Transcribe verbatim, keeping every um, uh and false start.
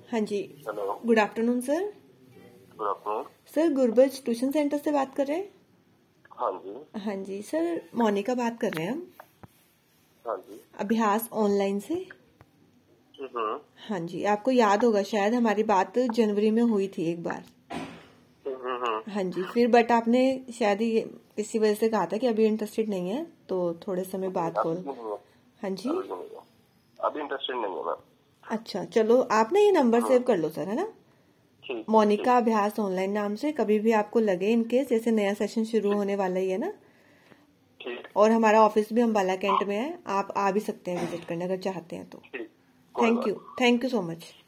हाँ जी, hello, good afternoon sir. Good afternoon. Sir Gurbaz tuition centre से बात कर रहे हैं? हाँ जी। हाँ जी सर, मोनिका बात कर रहे हैं हम, हाँ जी। अभ्यास ऑनलाइन से। हम्म हाँ जी, आपको याद होगा शायद हमारी बात जनवरी में हुई थी एक बार। हम्म हाँ जी, फिर बट आपने शायद ही किसी वजह से कहा था कि अभी इंटरेस्टेड नहीं है, तो थोड़े समय बाद अभी कॉल। नहीं है, हाँ जी, अभी नहीं है, अभी इंटरेस्टेड नहीं है मैम। अच्छा चलो, आप ना ये नंबर हाँ, सेव कर लो सर, है ना? ठीक मोनिका ठीक अभ्यास ऑनलाइन नाम से। कभी भी आपको लगे इनकेस, जैसे नया सेशन शुरू ठीक होने वाला ही है ना, ठीक और हमारा ऑफिस भी अम्बाला कैंट में है, आप आ भी सकते हैं विजिट करने अगर चाहते हैं तो। ठीक, कोई थैंक बात यू, नहीं। Thank you so much.